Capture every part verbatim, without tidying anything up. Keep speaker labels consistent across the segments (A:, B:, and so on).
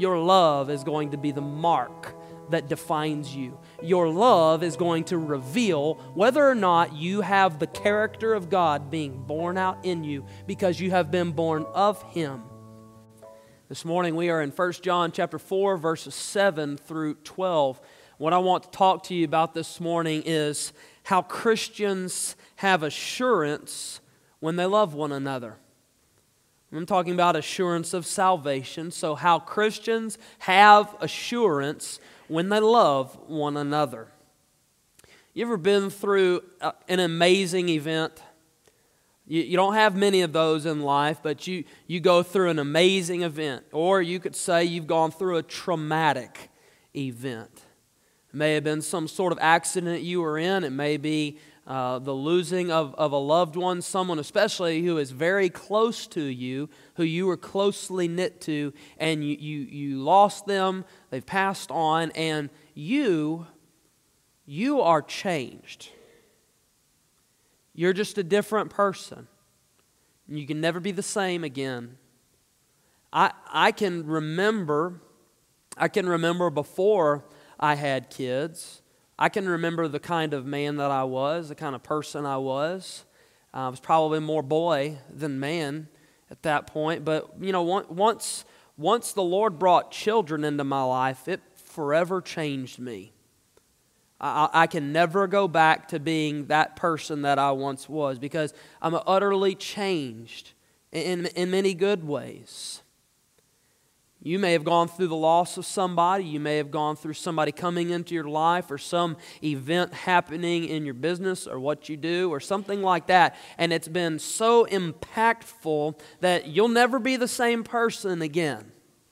A: Your love is going to be the mark that defines you. Your love is going to reveal whether or not you have the character of God being born out in you because you have been born of Him. This morning we are in First John chapter four, verses seven through twelve. What I want to talk to you about this morning is how Christians have assurance when they love one another. I'm talking about assurance of salvation, so how Christians have assurance when they love one another. You ever been through an amazing event? You, you don't have many of those in life, but you, you go through an amazing event. Or you could say you've gone through a traumatic event. It may have been some sort of accident you were in. It may be uh, the losing of, of a loved one, someone especially who is very close to you, who you were closely knit to, and you, you, you lost them, they've passed on, and you, you are changed. You're just a different person. You can never be the same again. I I can remember, I can remember before I had kids, I can remember the kind of man that I was, the kind of person I was. Uh, I was probably more boy than man at that point. But, you know, once, once the Lord brought children into my life, it forever changed me. I, I can never go back to being that person that I once was because I'm utterly changed in, in many good ways. You may have gone through the loss of somebody. You may have gone through somebody coming into your life or some event happening in your business or what you do or something like that. And it's been so impactful that you'll never be the same person again.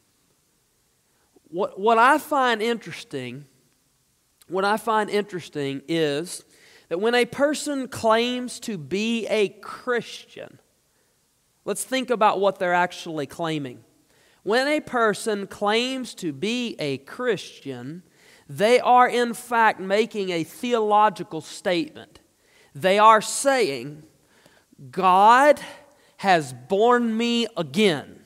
A: What, what I find interesting, what I find interesting is that when a person claims to be a Christian, let's think about what they're actually claiming. When a person claims to be a Christian, they are in fact making a theological statement. They are saying, God has born me again.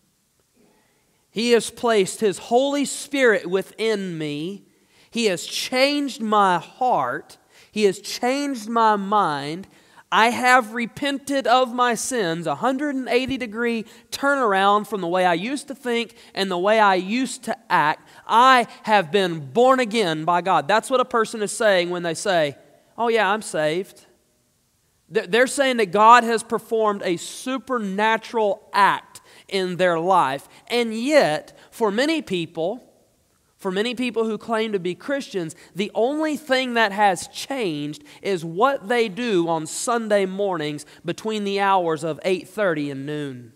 A: He has placed His Holy Spirit within me. He has changed my heart. He has changed my mind. I have repented of my sins, a one hundred eighty degree turnaround from the way I used to think and the way I used to act. I have been born again by God. That's what a person is saying when they say, oh yeah, I'm saved. They're saying that God has performed a supernatural act in their life. And yet, for many people, For many people who claim to be Christians, the only thing that has changed is what they do on Sunday mornings between the hours of eight thirty and noon.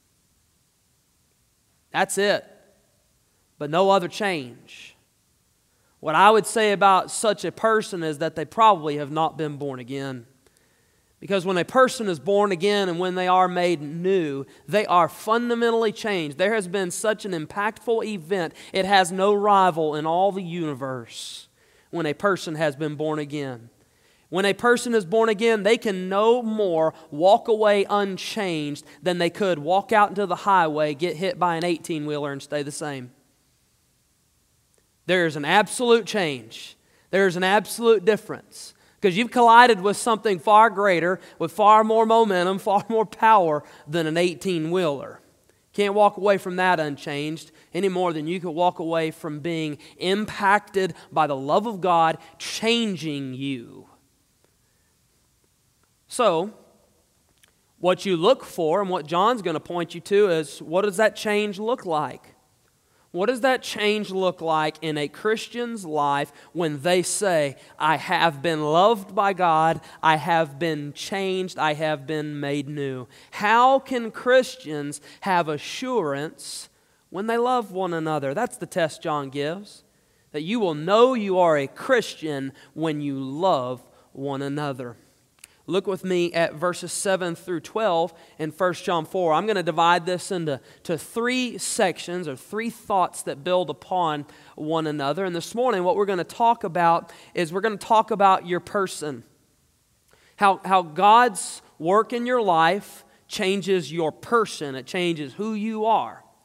A: That's it. But no other change. What I would say about such a person is that they probably have not been born again. Because when a person is born again and when they are made new, they are fundamentally changed. There has been such an impactful event, it has no rival in all the universe when a person has been born again. When a person is born again, they can no more walk away unchanged than they could walk out into the highway, get hit by an eighteen-wheeler and stay the same. There is an absolute change. There is an absolute difference. Because you've collided with something far greater, with far more momentum, far more power than an eighteen-wheeler. Can't walk away from that unchanged any more than you could walk away from being impacted by the love of God changing you. So, what you look for and what John's going to point you to is, what does that change look like? What does that change look like in a Christian's life when they say, I have been loved by God, I have been changed, I have been made new? How can Christians have assurance when they love one another? That's the test John gives. That you will know you are a Christian when you love one another. Look with me at verses seven through twelve in First John four. I'm going to divide this into to three sections or three thoughts that build upon one another. And this morning what we're going to talk about is we're going to talk about your person. How, how God's work in your life changes your person. It changes who you are.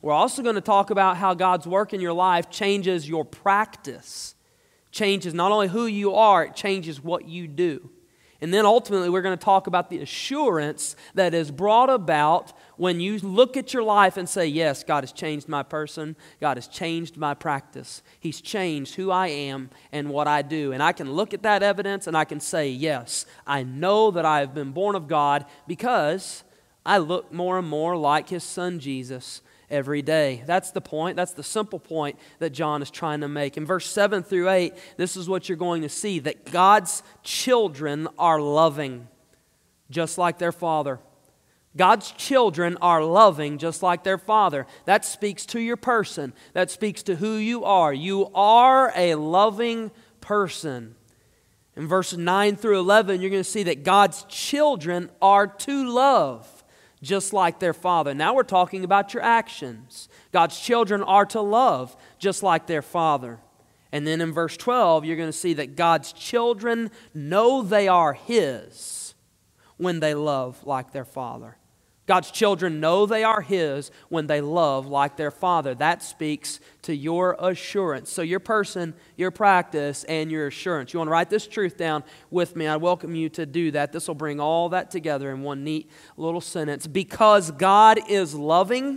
A: We're also going to talk about how God's work in your life changes your practice. Changes not only who you are, it changes what you do. And then ultimately we're going to talk about the assurance that is brought about when you look at your life and say, yes, God has changed my person. God has changed my practice. He's changed who I am and what I do. And I can look at that evidence and I can say, yes, I know that I have been born of God because I look more and more like His Son Jesus every day. That's the point. That's the simple point that John is trying to make. In verse seven through eight, this is what you're going to see, that God's children are loving, just like their Father. God's children are loving just like their Father. That speaks to your person. That speaks to who you are. You are a loving person. In verses nine through eleven, you're going to see that God's children are to love just like their Father. Now we're talking about your actions. God's children are to love just like their Father. And then in verse twelve, you're going to see that God's children know they are His when they love like their Father. God's children know they are His when they love like their Father. That speaks to your assurance. So your person, your practice, and your assurance. You want to write this truth down with me? I welcome you to do that. This will bring all that together in one neat little sentence. Because God is loving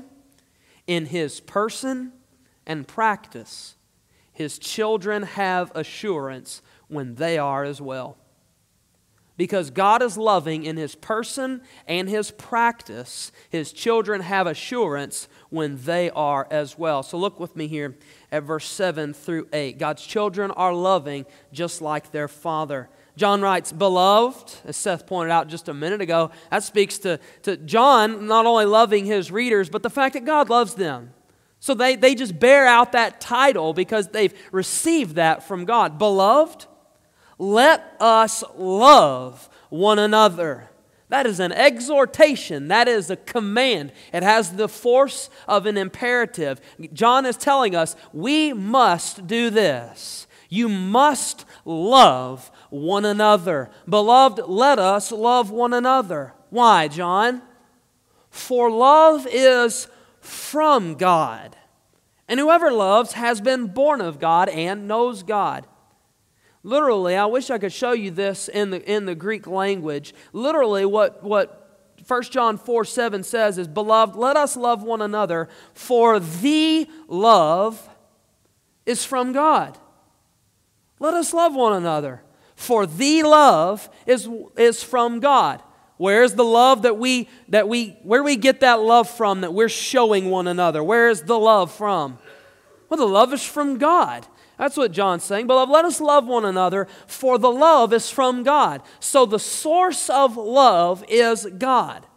A: in His person and practice, His children have assurance when they are as well. Because God is loving in His person and His practice, His children have assurance when they are as well. So look with me here at verse seven through eight. God's children are loving just like their Father. John writes, beloved, as Seth pointed out just a minute ago, that speaks to, to John not only loving his readers, but the fact that God loves them. So they, they just bear out that title because they've received that from God. Beloved, let us love one another. That is an exhortation. That is a command. It has the force of an imperative. John is telling us we must do this. You must love one another. Beloved, let us love one another. Why, John? For love is from God. And whoever loves has been born of God and knows God. Literally, I wish I could show you this in the in the Greek language. Literally, what, what First John four seven says is, beloved, let us love one another, for the love is from God. Let us love one another, for the love is, is from God. Where's the love that we, that we, where we get that love from that we're showing one another? Where is the love from? Well, the love is from God. That's what John's saying. Beloved, let us love one another, for the love is from God. So the source of love is God.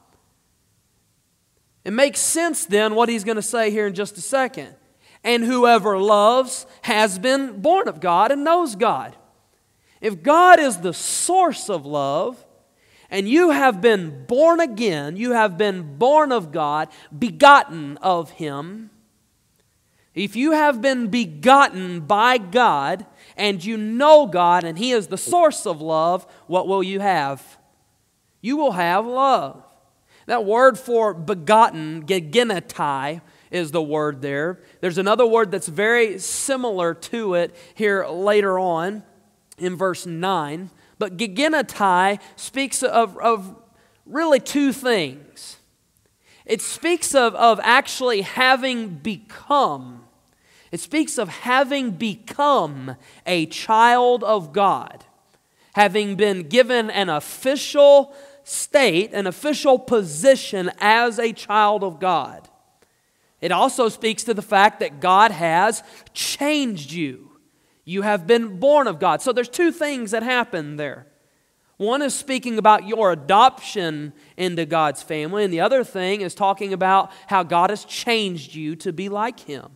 A: It makes sense then what he's going to say here in just a second. And whoever loves has been born of God and knows God. If God is the source of love, and you have been born again, you have been born of God, begotten of Him. If you have been begotten by God and you know God and He is the source of love, what will you have? You will have love. That word for begotten, gegenetai, is the word there. There's another word that's very similar to it here later on in verse nine. But gegenetai speaks of, of really two things. It speaks of, of actually having become. It speaks of having become a child of God. Having been given an official state, an official position as a child of God. It also speaks to the fact that God has changed you. You have been born of God. So there's two things that happen there. One is speaking about your adoption into God's family, and the other thing is talking about how God has changed you to be like Him.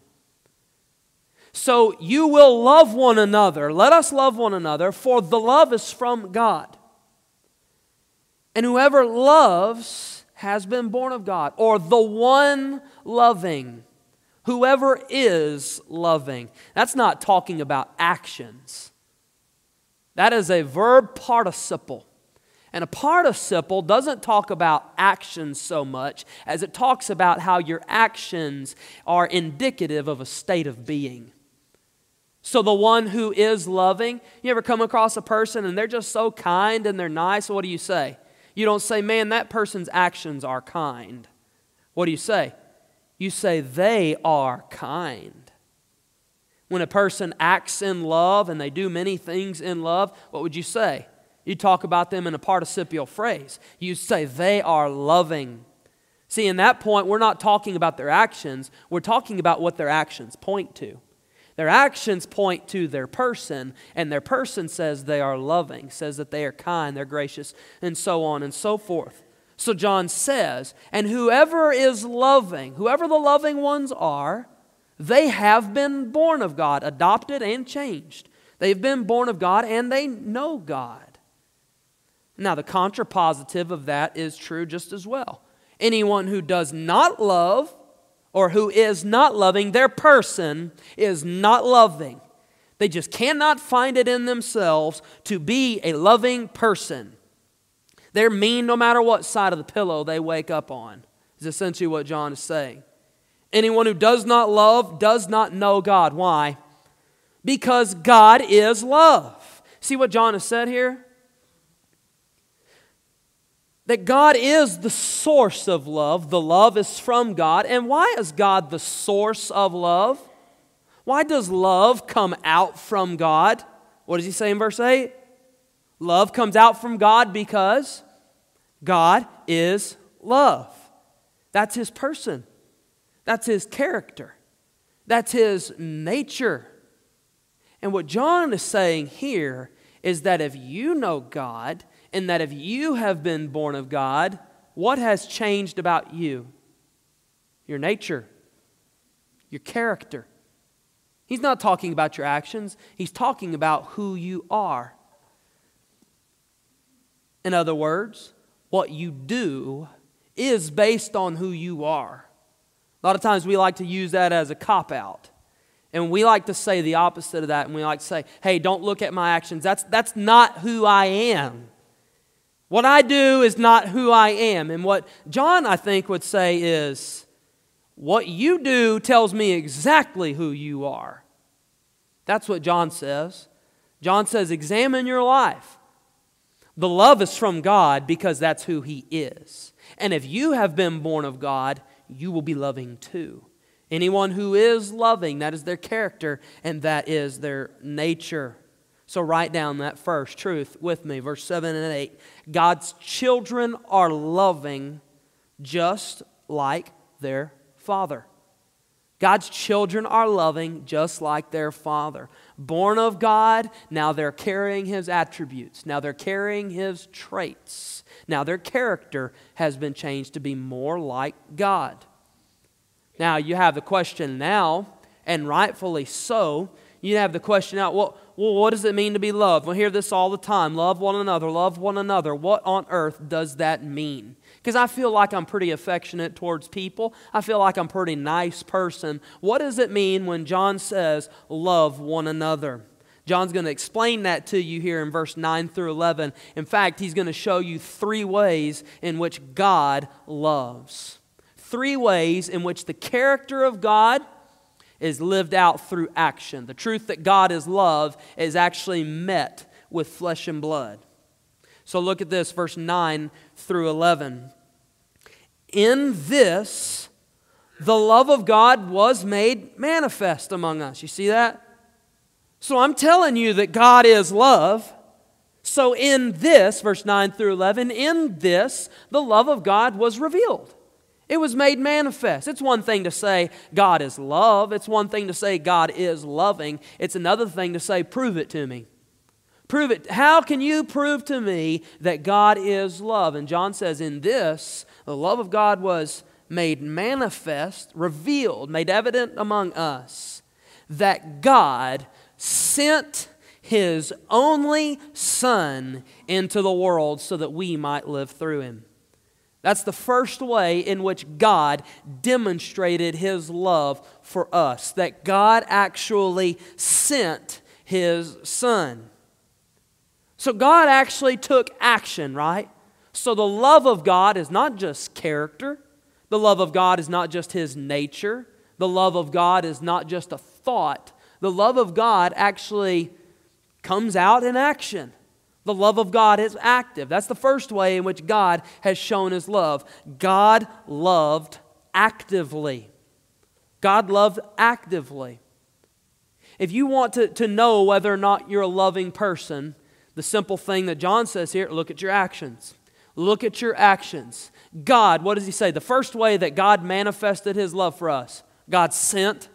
A: So you will love one another. Let us love one another, for the love is from God. And whoever loves has been born of God, or the one loving. Whoever is loving. That's not talking about actions. That is a verb participle. And a participle doesn't talk about actions so much as it talks about how your actions are indicative of a state of being. So the one who is loving, you ever come across a person and they're just so kind and they're nice, what do you say? You don't say, man, that person's actions are kind. What do you say? You say, they are kind. When a person acts in love and they do many things in love, what would you say? You talk about them in a participial phrase. You say, they are loving. See, in that point, we're not talking about their actions. We're talking about what their actions point to. Their actions point to their person, and their person says they are loving, says that they are kind, they're gracious, and so on and so forth. So John says, and whoever is loving, whoever the loving ones are, they have been born of God, adopted and changed. They've been born of God and they know God. Now the contrapositive of that is true just as well. Anyone who does not love or who is not loving, their person is not loving. They just cannot find it in themselves to be a loving person. They're mean no matter what side of the pillow they wake up on, is essentially what John is saying. Anyone who does not love does not know God. Why? Because God is love. See what John has said here? That God is the source of love. The love is from God. And why is God the source of love? Why does love come out from God? What does he say in verse eight? Love comes out from God because God is love. That's His person. That's His character. That's His nature. And what John is saying here is that if you know God, and that if you have been born of God, what has changed about you? Your nature, your character. He's not talking about your actions. He's talking about who you are. In other words, what you do is based on who you are. A lot of times we like to use that as a cop-out. And we like to say the opposite of that. And we like to say, hey, don't look at my actions. That's, that's not who I am. What I do is not who I am. And what John, I think, would say is, what you do tells me exactly who you are. That's what John says. John says, examine your life. The love is from God because that's who He is. And if you have been born of God, you will be loving too. Anyone who is loving, that is their character, and that is their nature. So write down that first truth with me, verse seven and eight. God's children are loving just like their Father. God's children are loving just like their Father. Born of God, now they're carrying His attributes. Now they're carrying His traits. Now their character has been changed to be more like God. Now you have the question now, and rightfully so, you have the question out, well, well, what does it mean to be loved? We hear this all the time. Love one another, love one another. What on earth does that mean? Because I feel like I'm pretty affectionate towards people. I feel like I'm a pretty nice person. What does it mean when John says, love one another? John's going to explain that to you here in verse nine through eleven. In fact, he's going to show you three ways in which God loves. Three ways in which the character of God is lived out through action. The truth that God is love is actually met with flesh and blood. So look at this, verse nine through eleven. In this, the love of God was made manifest among us. You see that? So I'm telling you that God is love. So in this, verse nine through eleven, in this, the love of God was revealed. It was made manifest. It's one thing to say God is love. It's one thing to say God is loving. It's another thing to say, prove it to me. Prove it. How can you prove to me that God is love? And John says, in this, the love of God was made manifest, revealed, made evident among us, that God sent His only Son into the world so that we might live through Him. That's the first way in which God demonstrated His love for us, that God actually sent His Son. So God actually took action, right? So the love of God is not just character. The love of God is not just His nature. The love of God is not just a thought. The love of God actually comes out in action. The love of God is active. That's the first way in which God has shown His love. God loved actively. God loved actively. If you want to, to know whether or not you're a loving person, the simple thing that John says here, look at your actions. Look at your actions. God, what does He say? The first way that God manifested His love for us, God sent.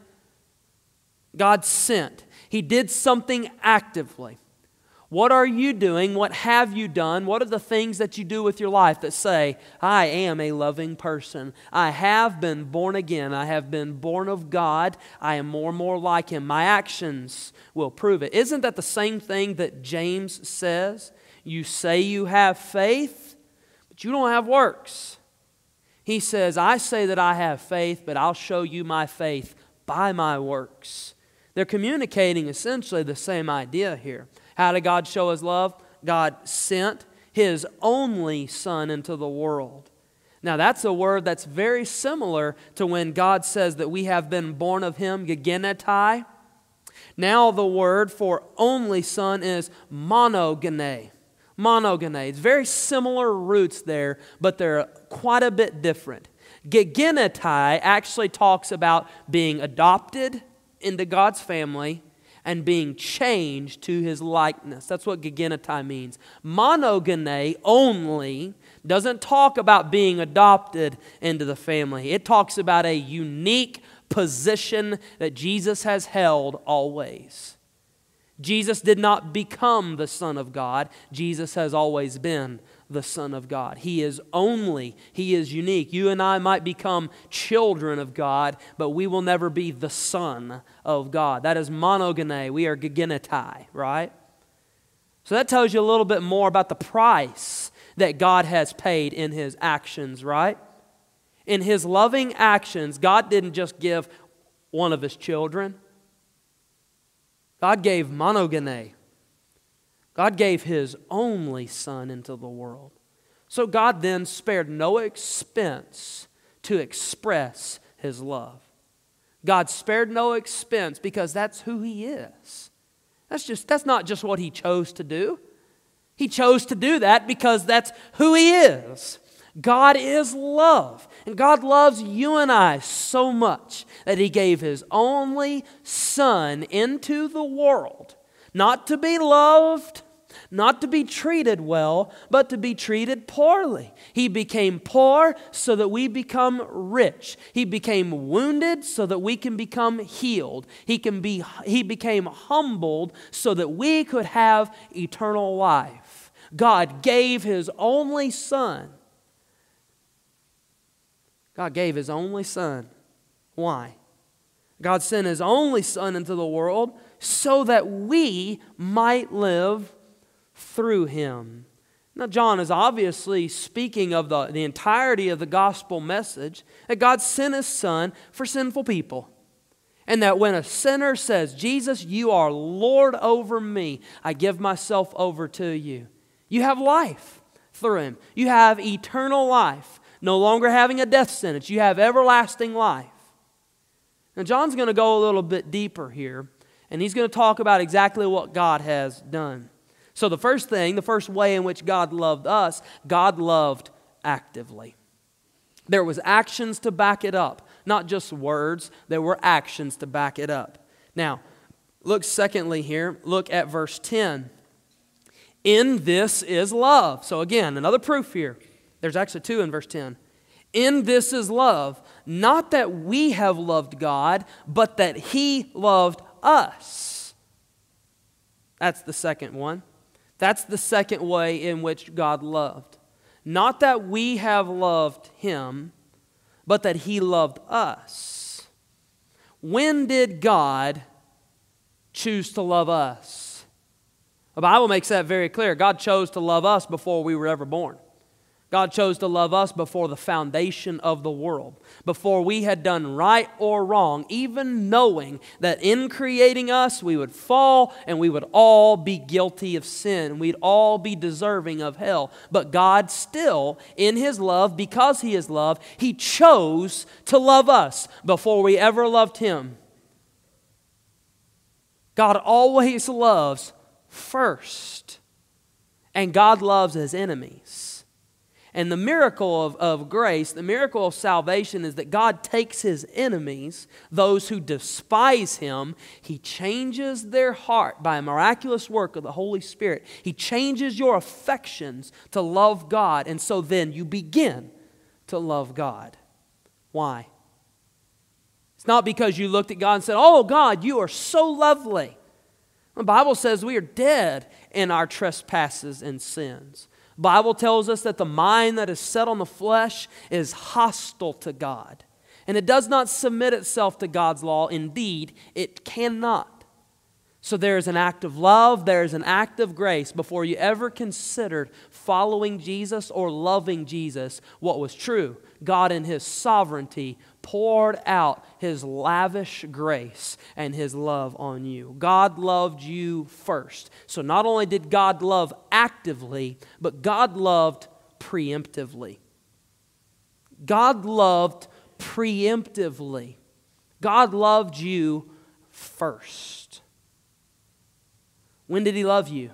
A: God sent. He did something actively. What are you doing? What have you done? What are the things that you do with your life that say, I am a loving person. I have been born again. I have been born of God. I am more and more like Him. My actions will prove it. Isn't that the same thing that James says? You say you have faith, but you don't have works. He says, I say that I have faith, but I'll show you my faith by my works. They're communicating essentially the same idea here. How did God show His love? God sent His only Son into the world. Now that's a word that's very similar to when God says that we have been born of Him, gegenetai. Now the word for only Son is monogene. Monogene. It's very similar roots there, but they're quite a bit different. Gegenetai actually talks about being adopted into God's family and being changed to His likeness. That's what gegenetai means. Monogene only doesn't talk about being adopted into the family. It talks about a unique position that Jesus has held always. Jesus did not become the Son of God. Jesus has always been the Son of God. He is only, He is unique. You and I might become children of God, but we will never be the Son of God. That is monogene. We are gegenetai, right? So that tells you a little bit more about the price that God has paid in His actions, right? In His loving actions, God didn't just give one of His children. God gave monogene. God gave His only Son into the world. So God then spared no expense to express His love. God spared no expense because that's who He is. That's just that's not just what He chose to do. He chose to do that because that's who He is. God is love. And God loves you and I so much that He gave His only Son into the world, not to be loved, not to be treated well, but to be treated poorly. He became poor so that we become rich. He became wounded so that we can become healed. He can be, he became humbled so that we could have eternal life. God gave His only Son. God gave His only Son. Why? God sent His only Son into the world so that we might live through Him. Now, John is obviously speaking of the, the entirety of the gospel message, that God sent His Son for sinful people. And that when a sinner says, Jesus, you are Lord over me, I give myself over to you. You have life through Him. You have eternal life. No longer having a death sentence. You have everlasting life. Now, John's going to go a little bit deeper here, and he's going to talk about exactly what God has done. So the first thing, the first way in which God loved us, God loved actively. There was actions to back it up. Not just words, there were actions to back it up. Now, look secondly here, look at verse ten. In this is love. So again, another proof here. There's actually two in verse ten. In this is love, not that we have loved God, but that He loved us. That's the second one. That's the second way in which God loved. Not that we have loved Him, but that He loved us. When did God choose to love us? The Bible makes that very clear. God chose to love us before we were ever born. God chose to love us before the foundation of the world, before we had done right or wrong, even knowing that in creating us we would fall and we would all be guilty of sin. We'd all be deserving of hell. But God still, in His love, because He is love, He chose to love us before we ever loved Him. God always loves first, and God loves His enemies. And the miracle of, of grace, the miracle of salvation is that God takes His enemies, those who despise Him, He changes their heart by a miraculous work of the Holy Spirit. He changes your affections to love God, and so then you begin to love God. Why? It's not because you looked at God and said, "Oh God, you are so lovely." The Bible says we are dead in our trespasses and sins. The Bible tells us that the mind that is set on the flesh is hostile to God. And it does not submit itself to God's law. Indeed, it cannot. So there is an act of love, there is an act of grace before you ever considered following Jesus or loving Jesus. What was true? God in His sovereignty poured out His lavish grace and His love on you. God loved you first. So not only did God love actively, but God loved preemptively. God loved preemptively. God loved you first. When did He love you?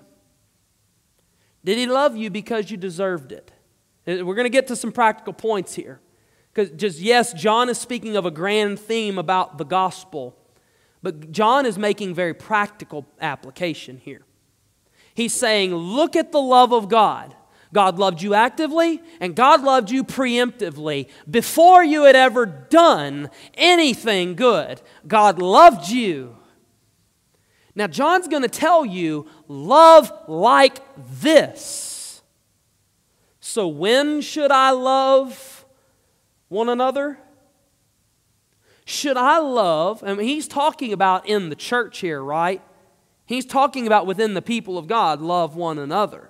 A: Did He love you because you deserved it? We're going to get to some practical points here. Because just, yes, John is speaking of a grand theme about the gospel, but John is making very practical application here. He's saying, look at the love of God. God loved you actively, and God loved you preemptively. Before you had ever done anything good, God loved you. Now, John's going to tell you, love like this. So when should I love one another? Should I love, I mean, he's talking about in the church here, right? He's talking about within the people of God, love one another.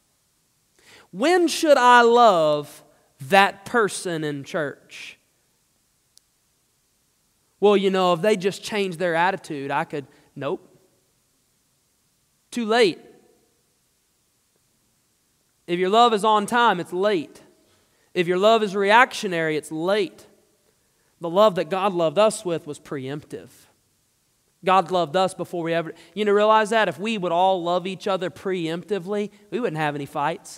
A: When should I love that person in church? Well, you know, if they just change their attitude, I could, nope. Too late. If your love is on time, it's late. If your love is reactionary, it's late. The love that God loved us with was preemptive. God loved us before we ever... You know, realize that? If we would all love each other preemptively, we wouldn't have any fights.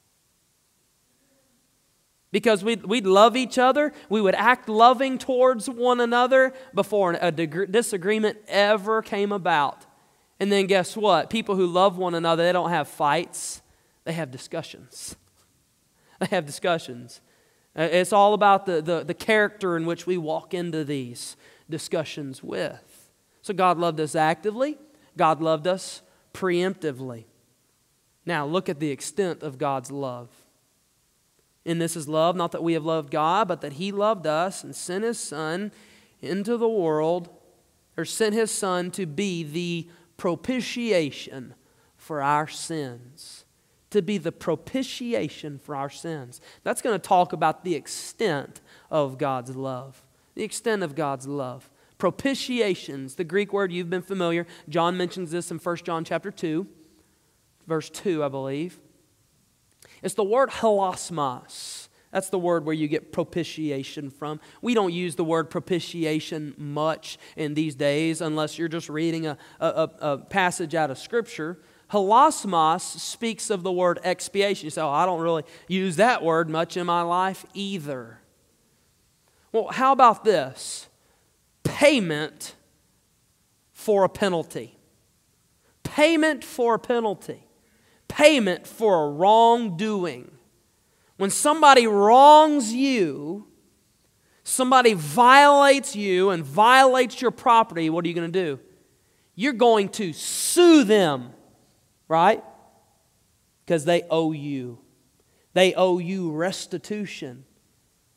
A: Because we'd, we'd love each other, we would act loving towards one another before a disagreement ever came about. And then guess what? People who love one another, they don't have fights. They have discussions. They have discussions. It's all about the, the, the character in which we walk into these discussions with. So God loved us actively. God loved us preemptively. Now look at the extent of God's love. And this is love, not that we have loved God, but that He loved us and sent His Son into the world, or sent His Son to be the propitiation for our sins. To be the propitiation for our sins. That's going to talk about the extent of God's love. The extent of God's love. Propitiations, the Greek word you've been familiar. John mentions this in First John chapter two, verse two, I believe. It's the word hilasmos. That's the word where you get propitiation from. We don't use the word propitiation much in these days unless you're just reading a, a, a passage out of Scripture. Hilasmos speaks of the word expiation. You say, oh, I don't really use that word much in my life either. Well, how about this? Payment for a penalty. Payment for a penalty. Payment for a wrongdoing. When somebody wrongs you, somebody violates you and violates your property, what are you going to do? You're going to sue them, right? Because they owe you. They owe you restitution.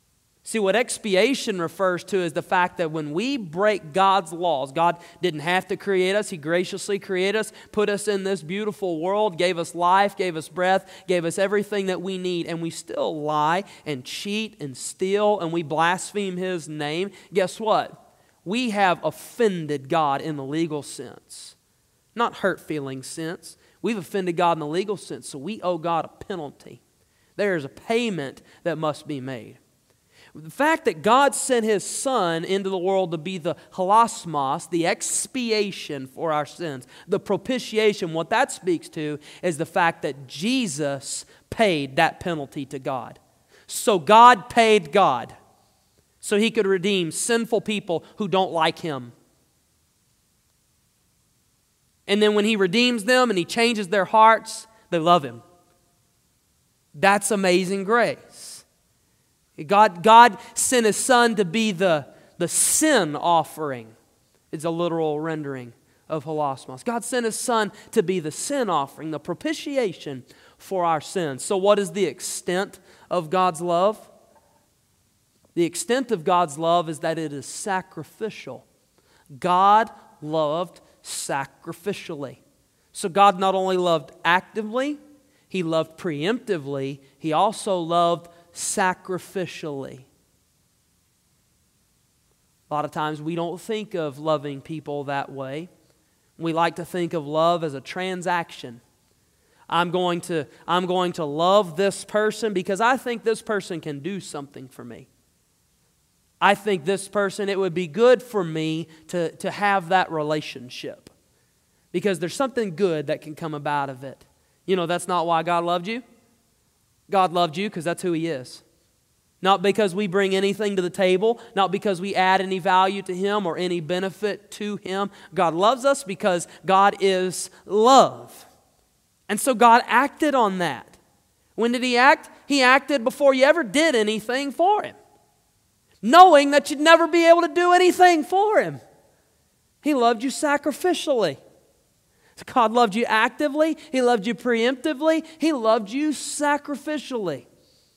A: See, what expiation refers to is the fact that when we break God's laws, God didn't have to create us. He graciously created us, put us in this beautiful world, gave us life, gave us breath, gave us everything that we need, and we still lie and cheat and steal and we blaspheme His name. Guess what? We have offended God in the legal sense, not hurt feeling sense. We've offended God in the legal sense, so we owe God a penalty. There is a payment that must be made. The fact that God sent His Son into the world to be the hilasmos, the expiation for our sins, the propitiation, what that speaks to is the fact that Jesus paid that penalty to God. So God paid God so He could redeem sinful people who don't like Him. And then when He redeems them and He changes their hearts, they love Him. That's amazing grace. God, God sent His Son to be the, the sin offering. It's a literal rendering of hilasmos. God sent His Son to be the sin offering, the propitiation for our sins. So what is the extent of God's love? The extent of God's love is that it is sacrificial. God loved sacrificially. So God not only loved actively, He loved preemptively, He also loved sacrificially. A lot of times we don't think of loving people that way. We like to think of love as a transaction. I'm going to, I'm going to love this person because I think this person can do something for me. I think this person, it would be good for me to, to have that relationship because there's something good that can come about of it. You know, that's not why God loved you. God loved you because that's who He is. Not because we bring anything to the table, not because we add any value to Him or any benefit to Him. God loves us because God is love. And so God acted on that. When did He act? He acted before you ever did anything for Him, knowing that you'd never be able to do anything for Him. He loved you sacrificially. God loved you actively. He loved you preemptively. He loved you sacrificially.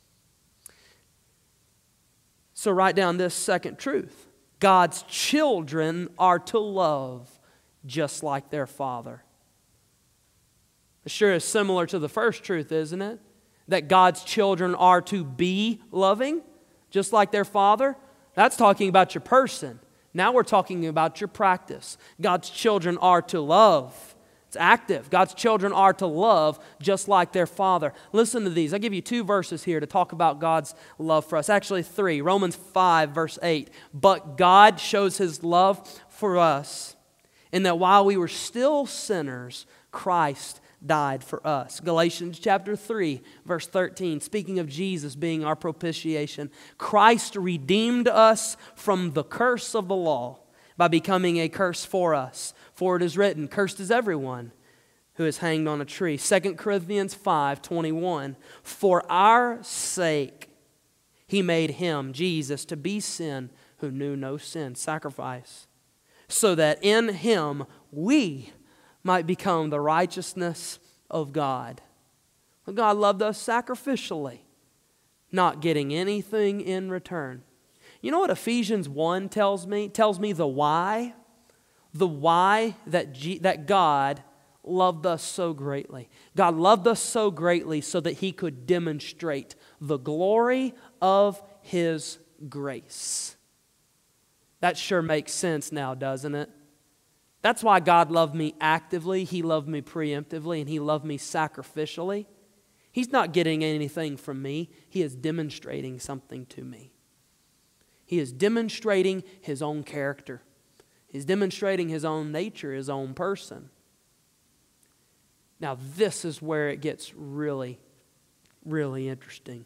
A: So write down this second truth. God's children are to love just like their Father. It sure is similar to the first truth, isn't it? That God's children are to be loving just like their Father. That's talking about your person. Now we're talking about your practice. God's children are to love. It's active. God's children are to love just like their Father. Listen to these. I'll give you two verses here to talk about God's love for us. Actually three. Romans five verse eight. But God shows His love for us in that while we were still sinners, Christ died for us. Galatians chapter three verse thirteen. Speaking of Jesus being our propitiation. Christ redeemed us from the curse of the law by becoming a curse for us. For it is written, cursed is everyone who is hanged on a tree. Second Corinthians five twenty-one. For our sake He made Him, Jesus, to be sin who knew no sin, sacrifice, so that in Him we might become the righteousness of God. God loved us sacrificially, not getting anything in return. You know what Ephesians one tells me? It tells me the why. The why that, G- that God loved us so greatly. God loved us so greatly so that He could demonstrate the glory of His grace. That sure makes sense now, doesn't it? That's why God loved me actively, He loved me preemptively, and He loved me sacrificially. He's not getting anything from me. He is demonstrating something to me. He is demonstrating His own character. He's demonstrating His own nature, His own person. Now this is where it gets really, really interesting.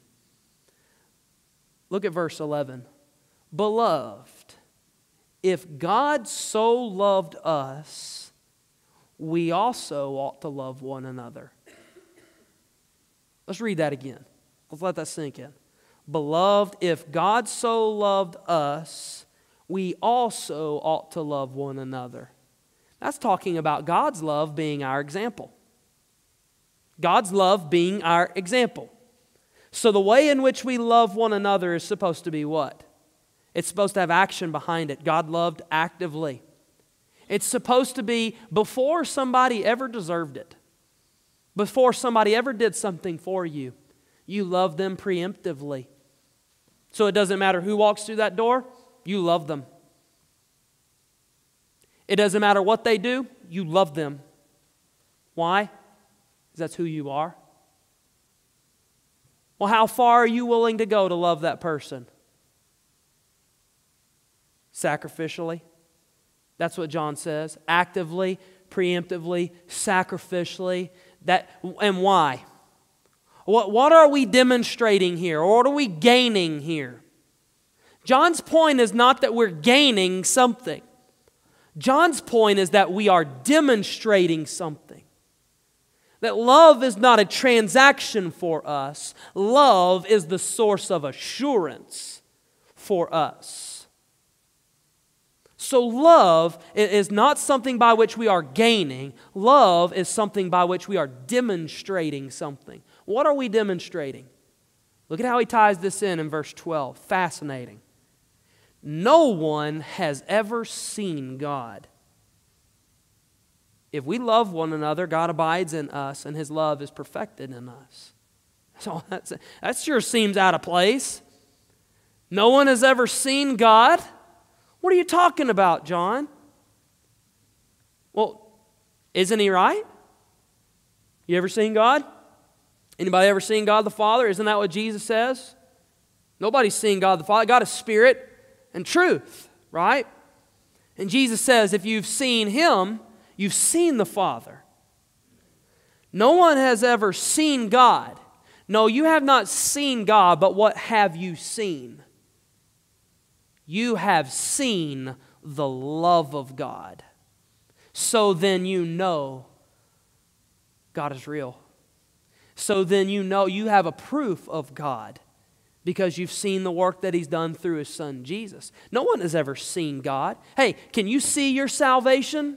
A: Look at verse eleven. Beloved, if God so loved us, we also ought to love one another. Let's read that again. Let's let that sink in. Beloved, if God so loved us, we also ought to love one another. That's talking about God's love being our example. God's love being our example. So the way in which we love one another is supposed to be what? It's supposed to have action behind it. God loved actively. It's supposed to be before somebody ever deserved it. Before somebody ever did something for you, you love them preemptively. So it doesn't matter who walks through that door, you love them. It doesn't matter what they do, you love them. Why? Because that's who you are. Well, how far are you willing to go to love that person? Sacrificially. That's what John says. Actively, preemptively, sacrificially. That, and why? What, what are we demonstrating here? Or what are we gaining here? John's point is not that we're gaining something. John's point is that we are demonstrating something. That love is not a transaction for us. Love is the source of assurance for us. So love is not something by which we are gaining. Love is something by which we are demonstrating something. What are we demonstrating? Look at how he ties this in in verse twelve. Fascinating. No one has ever seen God. If we love one another, God abides in us, and His love is perfected in us. So that's, that sure seems out of place. No one has ever seen God. What are you talking about, John? Well, isn't He right? You ever seen God? Anybody ever seen God the Father? Isn't that what Jesus says? Nobody's seen God the Father. God is spirit and truth, right? And Jesus says, if you've seen Him, you've seen the Father. No one has ever seen God. No, you have not seen God, but what have you seen? You have seen the love of God. So then you know God is real. So then you know you have a proof of God because you've seen the work that He's done through His Son Jesus. No one has ever seen God. Hey, can you see your salvation?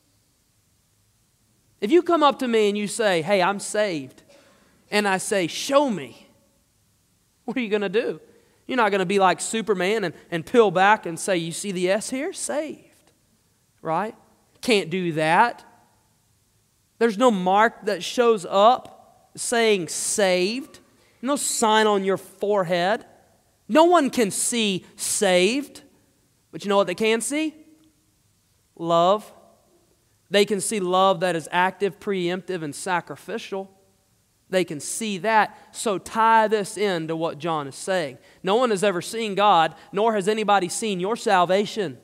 A: If you come up to me and you say, hey, I'm saved, and I say, show me, what are you going to do? You're not going to be like Superman and, and peel back and say, you see the S here? Saved. Right? Can't do that. There's no mark that shows up saying saved. No sign on your forehead. No one can see saved. But you know what they can see? Love. They can see love that is active, preemptive, and sacrificial. They can see that. So tie this in to what John is saying. No one has ever seen God, nor has anybody seen your salvation.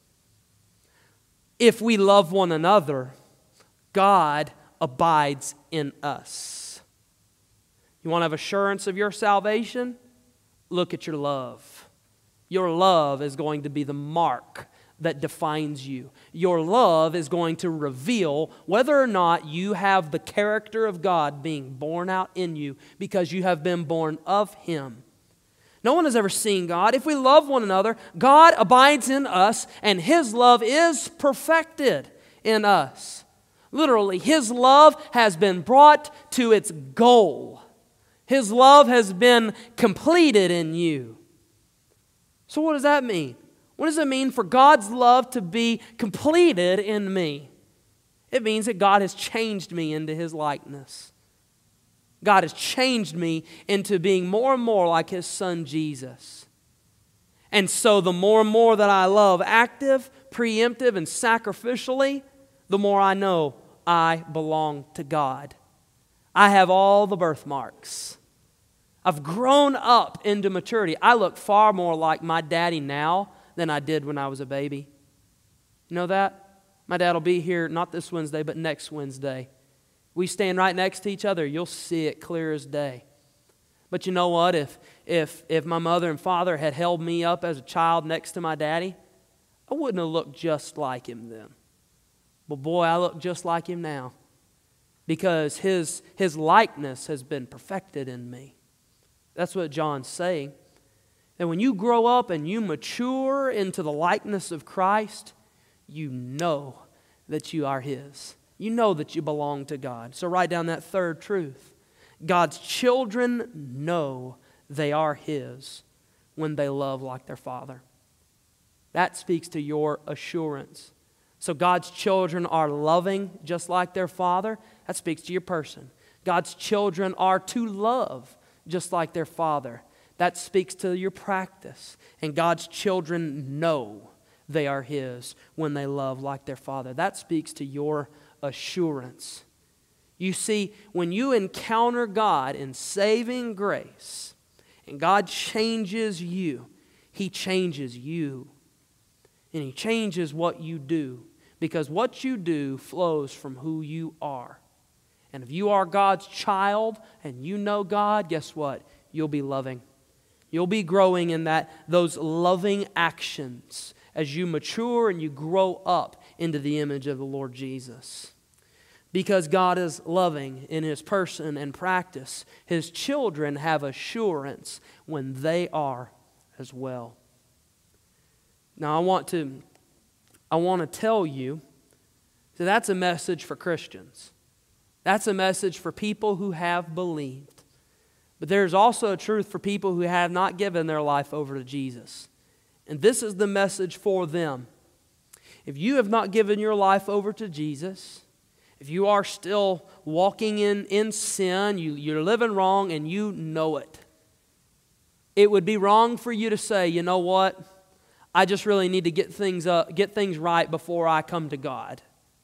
A: If we love one another, God abides in us. You want to have assurance of your salvation? Look at your love. Your love is going to be the mark that defines you. Your love is going to reveal whether or not you have the character of God being born out in you because you have been born of Him. No one has ever seen God. If we love one another, God abides in us and His love is perfected in us. Literally, His love has been brought to its goal. His love has been completed in you. So what does that mean? What does it mean for God's love to be completed in me? It means that God has changed me into His likeness. God has changed me into being more and more like His Son Jesus. And so the more and more that I love active, preemptive, and sacrificially, the more I know I belong to God. I have all the birthmarks. I've grown up into maturity. I look far more like my daddy now than I did when I was a baby. You know that? My dad will be here not this Wednesday, but next Wednesday. We stand right next to each other. You'll see it clear as day. But you know what? If, if, if my mother and father had held me up as a child next to my daddy, I wouldn't have looked just like him then. But boy, I look just like him now because his, his likeness has been perfected in me. That's what John's saying. And when you grow up and you mature into the likeness of Christ, you know that you are His. You know that you belong to God. So write down that third truth. God's children know they are His when they love like their Father. That speaks to your assurance. So God's children are loving just like their Father. That speaks to your person. God's children are to love just like their Father. That speaks to your practice. And God's children know they are His when they love like their Father. That speaks to your assurance. You see, when you encounter God in saving grace, and God changes you, He changes you. And He changes what you do. Because what you do flows from who you are. And if you are God's child and you know God, guess what? You'll be loving. You'll be growing in that those loving actions as you mature and you grow up into the image of the Lord Jesus. Because God is loving in His person and practice, His children have assurance when they are as well. Now I want to I want to tell you that that's a message for Christians. That's a message for people who have believed. But there's also a truth for people who have not given their life over to Jesus. And this is the message for them. If you have not given your life over to Jesus, if you are still walking in, in sin, you, you're living wrong and you know it, it would be wrong for you to say, you know what, I just really need to get things up, get things right before I come to God.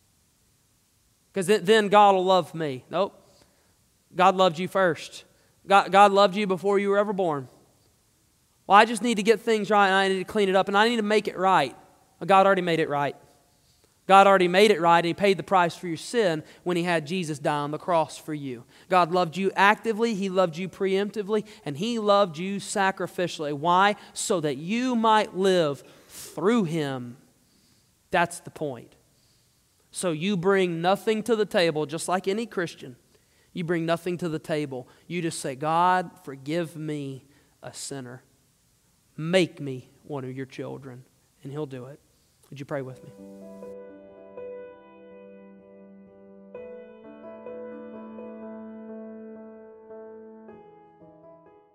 A: Because then God will love me. Nope. God loved you first. God, God loved you before you were ever born. Well, I just need to get things right and I need to clean it up and I need to make it right. Well, God already made it right. God already made it right and He paid the price for your sin when He had Jesus die on the cross for you. God loved you actively, He loved you preemptively, and He loved you sacrificially. Why? So that you might live through Him. That's the point. So you bring nothing to the table, just like any Christian. You bring nothing to the table. You just say, God, forgive me, a sinner. Make me one of your children. And He'll do it. Would you pray with me?